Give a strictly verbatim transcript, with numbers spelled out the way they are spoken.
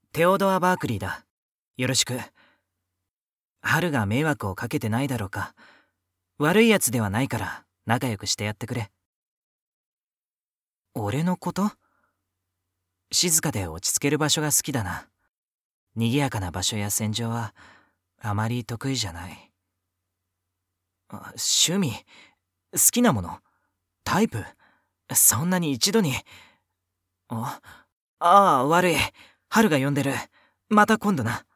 テオドア・バークリーだ。よろしく。春が迷惑をかけてないだろうか。悪いやつではないから仲良くしてやってくれ。俺のこと？静かで落ち着ける場所が好きだな。賑やかな場所や戦場はあまり得意じゃない。あ、趣味、好きなもの、タイプ、そんなに一度に。あ、ああ、悪い。春が呼んでる。また今度な。